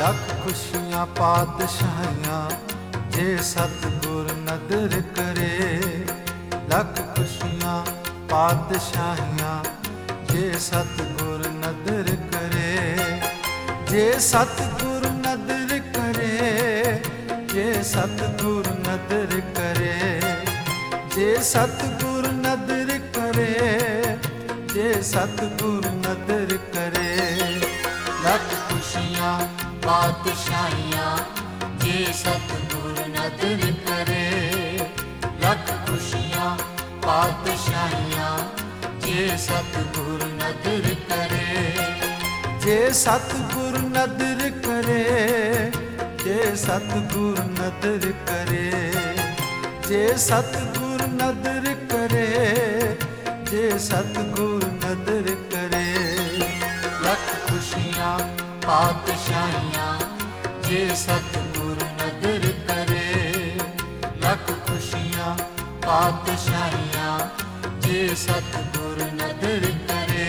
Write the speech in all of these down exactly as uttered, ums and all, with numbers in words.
ਲੱਖ ਖੁਸ਼ੀਆਂ ਪਾਤਸ਼ਾਹੀਆਂ ਜੇ ਸਤਿਗੁਰ ਨਦਰ ਕਰੇ। ਲੱਖ ਖੁਸ਼ੀਆਂ ਪਾਤਸ਼ਾਹੀਆਂ ਜੇ ਸਤਿਗੁਰ ਨਦਰ ਕਰੇ। ਜੇ ਸਤਿਗੁਰ ਨਦਰ ਕਰੇ, ਜੇ ਸਤਿਗੁਰ ਨਦਰ ਕਰੇ, ਜੇ ਸਤਿਗੁਰ ਨਦਰ ਕਰੇ, ਜੇ ਸਤਿਗੁਰ ਨਦਰ ਕਰੇ। ਲੱਖ ਖੁਸ਼ੀਆਂ ਪਾਤਸ਼ਾਹੀਆਂ ਜੇ ਸਤਿਗੁਰ ਨਦਰ ਕਰੇ। ਲੱਖ ਖੁਸ਼ੀਆਂ ਪਾਤਸ਼ਾਹੀਆਂ ਜੇ ਸਤਿਗੁਰ ਨਦਰ ਕਰੇ। ਜੇ ਸਤਿਗੁਰ ਨਦਰ ਕਰੇ, ਜੇ ਸਤਿਗੁਰ ਨਦਰ ਕਰੇ, ਜੇ ਸਤਿਗੁਰ ਨਦਰ ਕਰੇ, ਜੇ ਸਤਿਗੁਰ ਨਦਰ ਕਰੇ। ਲੱਖ ਖੁਸ਼ੀਆਂ ਪਾਤਸ਼ਾਹੀਆਂ ਜੇ ਸਤਿਗੁਰ ਨਦਰ ਕਰੇ। ਲੱਖ ਖੁਸ਼ੀਆਂ ਪਾਤਸ਼ਾਹੀਆਂ ਜੇ ਸਤਿਗੁਰ ਨਦਰ ਕਰੇ।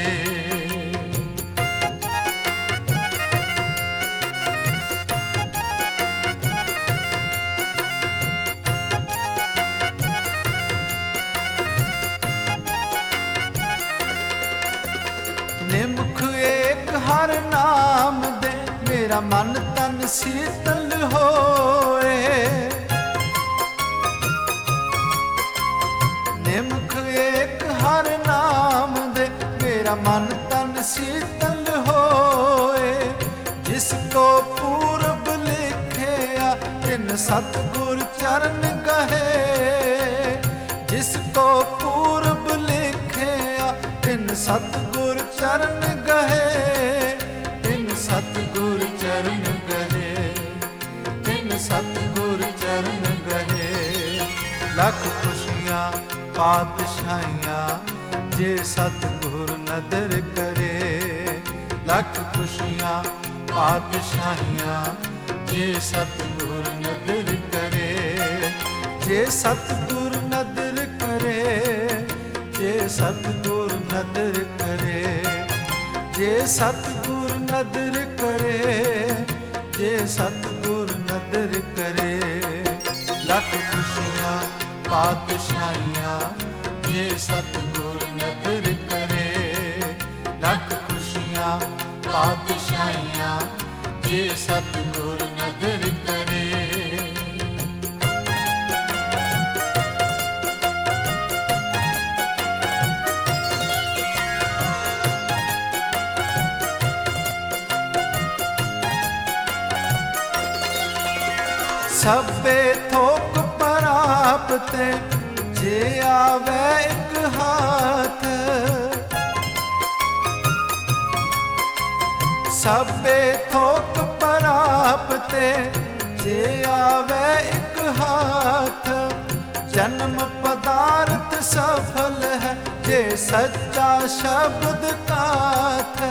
ਨਿਮਖ ਏਕ ਹਰ ਨਾਮ ਦੇ, ਮੇਰਾ ਮਨ ਤਨ ਸੀਤਲ ਹੋਏ। ਨਿਮਖ ਏਕ ਹਰ ਨਾਮ ਦੇ, ਮੇਰਾ ਮਨ ਤਨ ਸੀਤਲ ਹੋਏ। ਜਿਸ ਕੋ ਪੂਰਬ ਲਿਖਿਆ ਤਿਨ ਸਤਿਗੁਰ ਚਰਨ ਗਹੇ। ਜਿਸ ਕੋ ਪੂਰਬ ਲਿਖਿਆ ਤਿਨ ਸਤਿਗੁਰ ਚਰਨ ਗਹੇ। ਤਿਨ ਸਤਿਗੁਰ ਚਰਨ ਗਹੇ, ਤਿਨ ਸਤਿਗੁਰ ਚਰਨ ਗਹੇ। ਲੱਖ ਖੁਸ਼ੀਆਂ ਪਾਤਸ਼ਾਹੀਆਂ ਜੇ ਸਤਿਗੁਰ ਨਦਰ ਕਰੇ। ਲੱਖ ਖੁਸ਼ੀਆਂ ਪਾਤਸ਼ਾਹੀਆਂ ਜੇ ਸਤਿਗੁਰ ਨਦਰ ਕਰੇ। ਜੇ ਸਤਿਗੁਰ ਨਦਰ ਕਰੇ, ਜੇ ਸਤਿਗੁਰ ਨਦਰ ਕਰੇ, ਜੇ ਸਤਿਗੁਰ ਨਦਰ ਕਰੇ, ਜੇ ਸਤਿਗੁਰ ਨਦਰ ਕਰੇ। ਲੱਖ ਖੁਸ਼ੀਆਂ ਪਾਤਸ਼ਾਹੀਆਂ ਜੇ ਸਤਿਗੁਰ ਨਦਰ ਕਰੇ। ਲੱਖ ਖੁਸ਼ੀਆਂ ਪਾਤਸ਼ਾਹੀਆਂ ਜੇ ਸਤਿਗੁਰ ਨਦਰ ਕਰੇ। ਸਭੇ ਥੋਕ ਪ੍ਰਾਪਤੇ ਜੇ ਆਵੇ ਇੱਕ ਹਾਥ। ਸਭੇ ਥੋਕ ਪ੍ਰਾਪਤੇ ਜੇ ਆਵੇ ਇੱਕ ਹਾਥ। ਜਨਮ ਪਦਾਰਥ ਸਫਲ ਹੈ ਜੇ ਸੱਚਾ ਸ਼ਬਦ ਕਾਥ।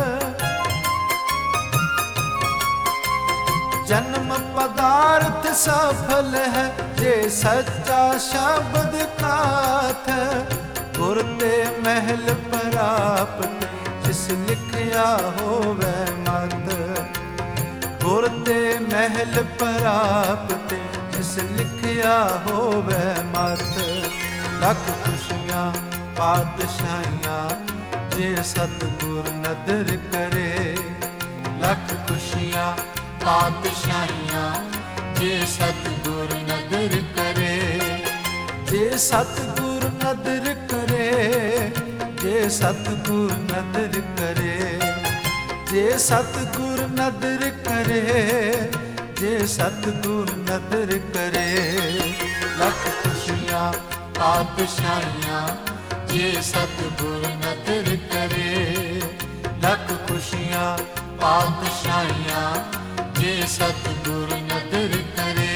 ਜਨਮ ਪਦਾਰਥ ਸਫਲ ਹੈ ਜੇ ਸੱਚਾ ਸ਼ਬਦ ਕਾਥ। ਗੁਰ ਤੇ ਮਹਿਲ ਪ੍ਰਾਪਤ ਜਿਸ ਲਿਖਿਆ ਹੋਵੇ ਮਤ। ਗੁਰ ਤੇ ਮਹਿਲ ਪ੍ਰਾਪਤ ਜਿਸ ਲਿਖਿਆ ਹੋਵੇ ਮਤ। ਲੱਖ ਖੁਸ਼ੀਆਂ ਪਾਤਸ਼ਾਹੀਆਂ ਜੇ ਸਤਿਗੁਰ ਨਦਰ ਕਰੇ। ਲੱਖ ਖੁਸ਼ੀਆਂ ਪਾਤਸ਼ਾਹੀਆਂ ਜੇ ਸਤਿਗੁਰ ਨਦਰ ਕਰੇ। ਜੇ ਸਤਿਗੁਰ ਨਦਰ ਕਰੇ, ਜੇ ਸਤਿਗੁਰ ਨਦਰ ਕਰੇ, ਜੇ ਸਤਿਗੁਰ ਨਦਰ ਕਰੇ, ਜੇ ਸਤਿਗੁਰ ਨਦਰ ਕਰੇ। ਲੱਖ ਖੁਸ਼ੀਆਂ ਪਾਤਸ਼ਾਹੀਆਂ ਜੇ ਸਤਿਗੁਰ ਨਦਰ ਕਰੇ। ਲੱਖ ਖੁਸ਼ੀਆਂ ਪਾਤਸ਼ਾਹੀਆਂ ਜੇ ਸਤਿਗੁਰ ਨਦਰ ਕਰੇ।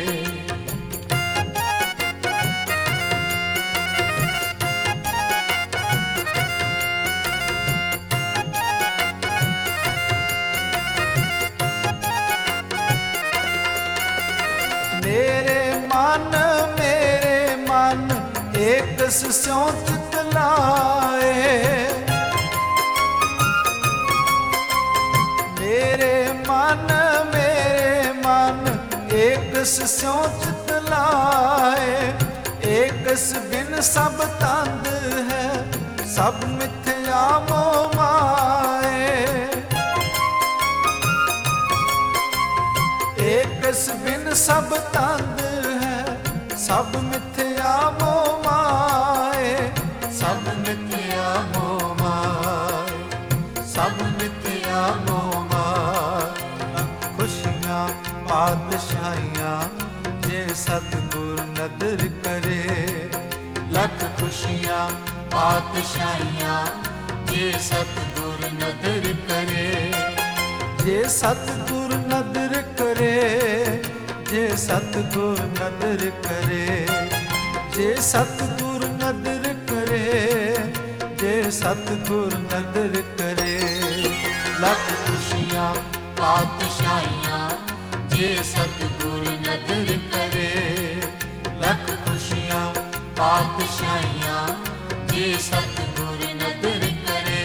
ਮੇਰੇ ਮਨ, ਮੇਰੇ ਮਨ ਏਕ ਸਿਉ ਚਿਤ ਲਾਏ। ਮੇਰੇ ਮਨ ਏਕਸ ਸਿਉ ਚਿਤ ਲਾਏ, ਏਕਸ ਬਿਨ ਸਭ ਤੰਦ ਹੈ, ਸਭ ਮਿਥਿਆ ਮੋਹ ਮਾਏ। ਏਕਸ ਬਿਨ ਸਭ ਤੰਦ ਹੈ, ਸਭ ਮਿਥਿਆ ਮੋਹ ਮਾਏ, ਸਭ ਮਿਥਿਆ ਮੋਹ ਮਾਏ, ਸਭ ਮਿਥਿਆ ਮੋਹ ਮਾਏ। ਖੁਸ਼ੀਆਂ ਪਾਤਸ਼ਾਹੀਆਂ ਜੇ ਸਤਿਗੁਰ ਨਦਰ ਕਰੇ, ਲੱਖ ਖੁਸ਼ੀਆਂ ਪਾਤਸ਼ਾਹੀਆਂ ਜੇ ਸਤਿਗੁਰ ਨਦਰ ਕਰੇ। ਜੇ ਸਤਿਗੁਰ ਨਦਰ ਕਰੇ, ਜੇ ਸਤਿਗੁਰ ਨਦਰ ਕਰੇ, ਜੇ ਸਤਿਗੁਰ ਨਦਰ ਕਰੇ, ਜੇ ਸਤਿਗੁਰ ਨਦਰ ਕਰੇ। ਲੱਖ ਖੁਸ਼ੀਆਂ ਪਾਤਸ਼ਾਹੀਆਂ ਜੇ ਸਤਿਗੁਰ ਨਦਰ ਕਰੇ, ਲੱਖ ਖੁਸ਼ੀਆਂ ਪਾਤਸ਼ਾਹੀਆਂ ਜੇ ਸਤਿਗੁਰ ਨਦਰ ਕਰੇ।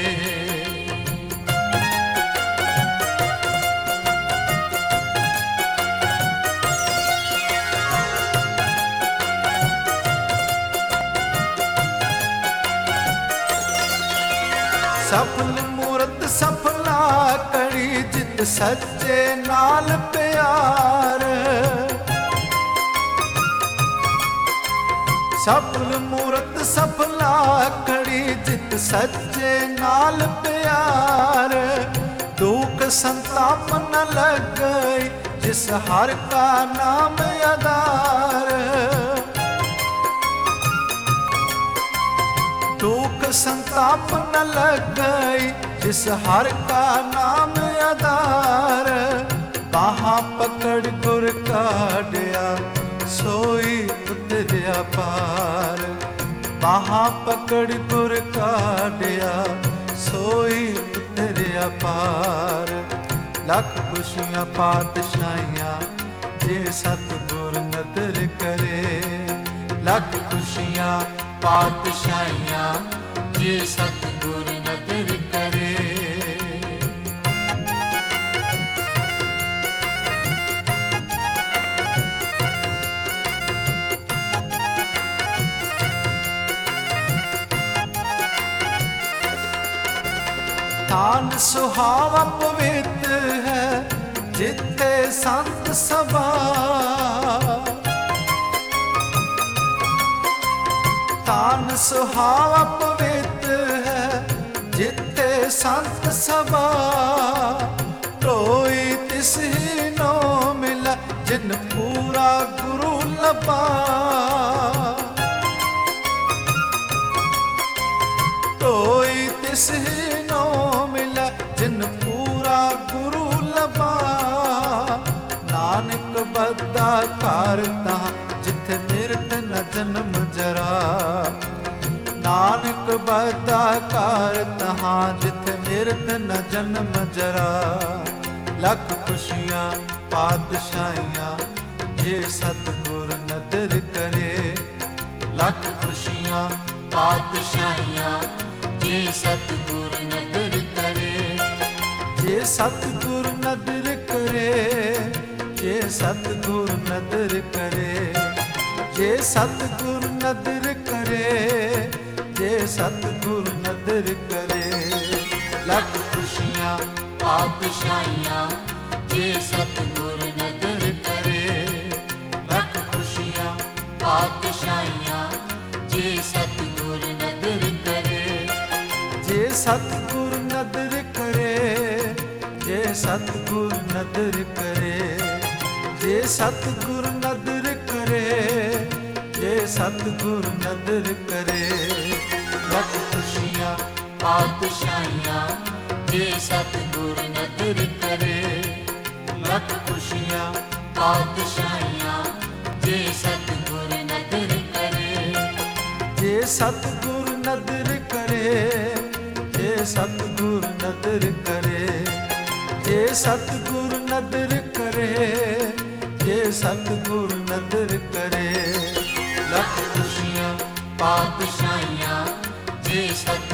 ਸਫਲ ਮੂਰਤ ਸਫਲਾ ਕੜੀ, ਜਿਤ ਸੱਚੇ ਨਾਲ ਪਿਆਰ। ਸਫਲ ਮੂਰਤ ਸਫਲਾ ਕੜੀ, ਜਿਤ ਸੱਚੇ ਨਾਲ ਪਿਆਰ। ਦੁਖ ਸੰਤਾਪ ਨ ਲੱਗਈ, ਜਿਸ ਹਰ ਕਾ ਨਾਮ ਆਧਾਰ। ਦੁਖ ਸੰਤਾਪ ਨ ਲੱਗਈ, ਜਿਸ ਹਰ ਕਾ ਨਾਮ ਆਧਾਰ। ਬਾਹਾਂ ਪਕੜ ਗੁਰ ਕਾਢਿਆ, ਸੋਈ ਉਤਰਿਆ ਪਾਰ। ਬਾਹਾਂ ਪਕੜ ਗੁਰ ਕਾਢਿਆ, ਸੋਈ ਉਤਰਿਆ ਪਾਰ। ਲੱਖ ਖੁਸ਼ੀਆਂ ਪਾਤਸ਼ਾਹੀਆਂ ਜੇ ਸਤਿਗੁਰ ਨਦਰ ਕਰੇ, ਲੱਖ ਖੁਸ਼ੀਆਂ ਪਾਤਸ਼ਾਹੀਆਂ ਜੇ ਸਤਿਗੁਰ ਨਦਰ ਕਰੇ। ਤਾਨ ਸੁਹਾਵਾ ਪਵਿੱਤ ਹੈ, ਜਿੱਥੇ ਸੰਤ ਸਭਾ। ਤਾਨ ਸੁਹਾਵਾ ਪਵਿੱਤ ਹੈ, ਜਿੱਥੇ ਸੰਤ ਸਭਾ। ਢੋਈ ਤਿਸ ਹੀ ਨੋ ਮਿਲਾ, ਜਿਨ ਪੂਰਾ ਗੁਰੂ ਲੱਭਾ। ਢੋਈ ਤਿਸ ਹੀ ਨੋ ਮਿਲਾ, ਜਿਨ ਪੂਰਾ ਗੁਰੂ ਲੱਭਾ। ਨਾਨਕ ਬੱਧਾ ਘਰ ਤਾਂ, ਜਿੱਥੇ ਨਿਰਤ ਨ ਜਨਮ ਜਰਾ। ਨਾਨਕ ਬੱਧਾ ਘਰ ਤਹਾਂ, ਜਿੱਥੇ ਨਿਰਤ ਨ ਜਨਮ ਜਰਾ। ਲੱਖ ਖੁਸ਼ੀਆਂ ਪਾਤਸ਼ਾਹੀਆਂ ਜੇ ਸਤਿਗੁਰ ਨਦਰ ਕਰੇ, ਲੱਖ ਖੁਸ਼ੀਆਂ ਪਾਤਸ਼ਾਹੀਆਂ ਜੇ ਸਤਿਗੁਰ ਨਦਰ ਕਰੇ। ਜੇ ਸਤਿਗੁਰ ਨਦਰ ਕਰੇ, ਜੇ ਸਤਿਗੁਰ ਨਦਰ ਕਰੇ, ਜੇ ਸਤਿਗੁਰ ਨਦਰ ਕਰੇ, ਜੇ ਸਤਿਗੁਰ ਨਦਰ ਕਰੇ। ਲੱਖ ਖੁਸ਼ੀਆਂ ਪਾਤਸ਼ਾਹੀਆਂ ਜੇ ਸਤਿਗੁਰ ਨਦਰ ਕਰੇ। ਲੱਖ ਖੁਸ਼ੀਆਂ ਪਾਤਸ਼ਾਹੀਆਂ ਜੇ ਸਤਿਗੁਰ ਨਦਰ ਕਰੇ। ਜੇ ਸਤਿਗੁਰ ਨਦਰ ਕਰੇ, ਜੇ ਸਤਿਗੁਰ ਨਦਰ ਕਰੇ, ਜੇ ਸਤਿਗੁਰ ਨਦਰ ਕਰੇ, ਜੇ ਸਤਿਗੁਰ ਨਦਰ ਕਰੇ। ਲੱਖ ਖੁਸ਼ੀਆਂ ਪਾਤਸ਼ਾਹੀਆਂ ਜੇ ਸਤਿਗੁਰ ਨਦਰ ਕਰੇ। ਲੱਖ ਖੁਸ਼ੀਆਂ ਪਾਤਸ਼ਾਹੀਆਂ ਜੇ ਸਤਿਗੁਰ ਨਦਰ ਕਰੇ। ਜੇ ਸਤਿਗੁਰ ਨਦਰ ਕਰੇ, ਜੇ ਸਤਿਗੁਰ ਨਦਰ ਕਰੇ, ਜੇ ਸਤਿਗੁਰ ਨਦਰ ਕਰੇ, ਜੇ ਸਤਿਗੁਰ ਨਦਰ ਕਰੇ। ਲੱਖ ਖੁਸ਼ੀਆਂ ਪਾਤਸ਼ਾਹੀਆਂ ਜੇ ਸਤਿਗੁਰ